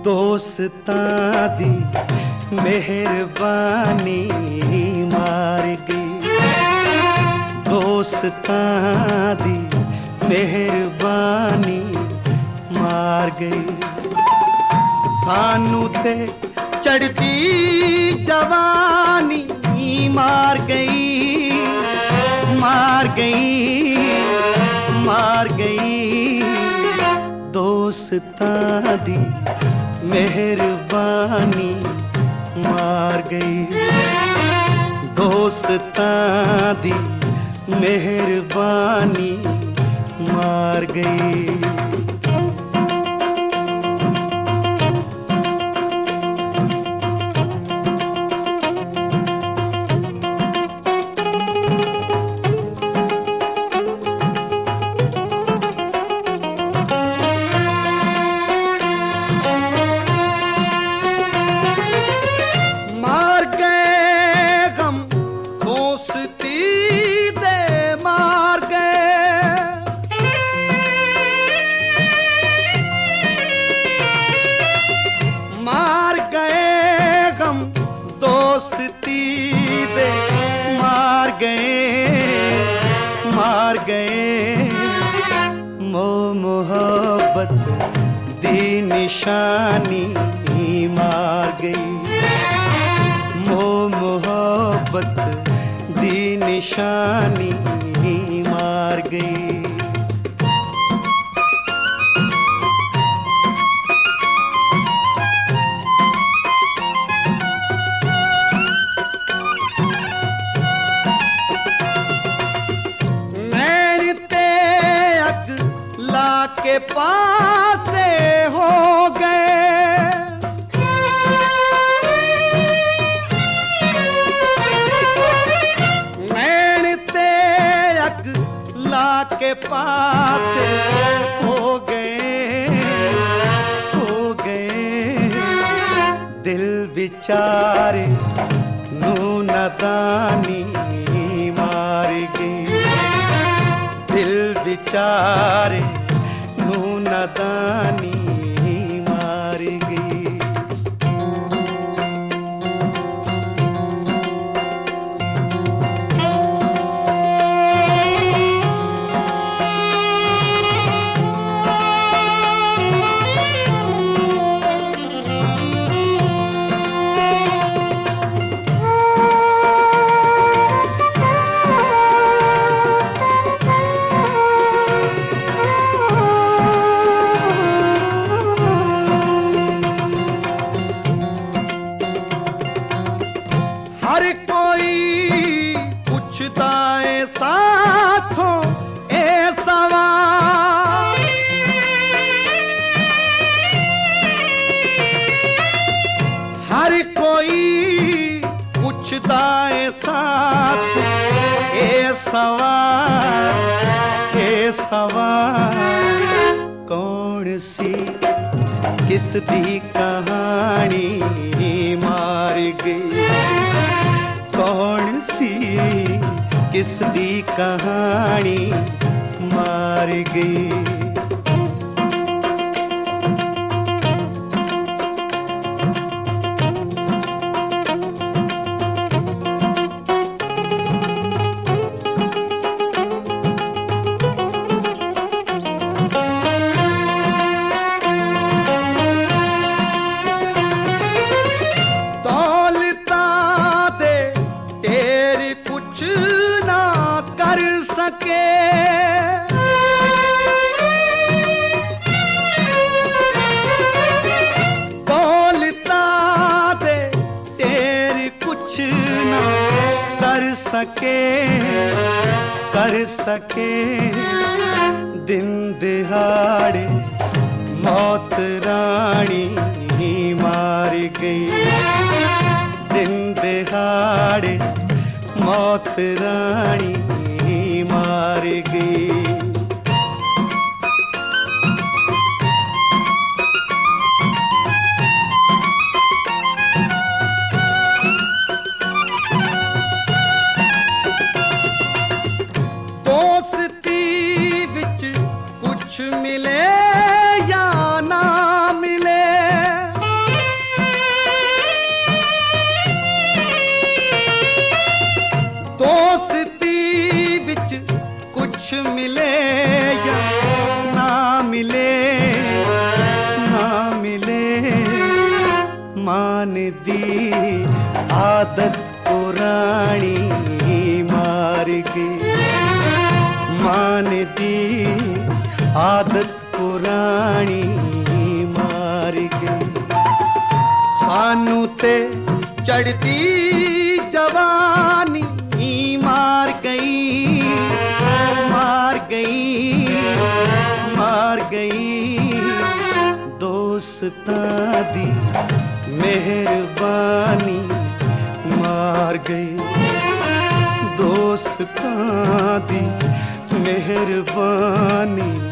दोस्तां दी मेहरबानी मार गई, दोस्तां दी मेहरबानी मार गई। सानू ते चढ़ती जवानी मार गई, मार गई, मार गई। दोस्तां दी मेहरबानी मार गई, दोस्तां दी मेहरबानी मार गई। मार गए मोहब्बत दी निशानी मार गई, मोहब्बत दी निशानी मार गई। के पास हो गए, नैन ते अगला के पास हो गए, हो गए। दिल बेचारे नू नादानी मार गई, दिल बेचारे नादानी मार गई। हर कोई पूछता है साथों ए सवाल, हर कोई पूछता है साथ ए सवाल, ए सवाल। कौन सी किस दी कहानी मार गई, कौन सी किस दी कहानी मार गई। बोलता दे तेरी कुछ ना कर सके, कर सके। दिन दिहाड़े मौत रानी मार गई, दिन दिहाड़े मौत रानी मार गई। दोस्ती विच कुछ मिले या ना मिले, दी आदत पुरानी मार गई, मां ने दी आदत पुरानी मार गई। सानू ते चढ़ती जवानी मार गई, मार गई, मार गई। दोस्तां दी मेहरबानी मार गई, दोस्तां दी मेहरबानी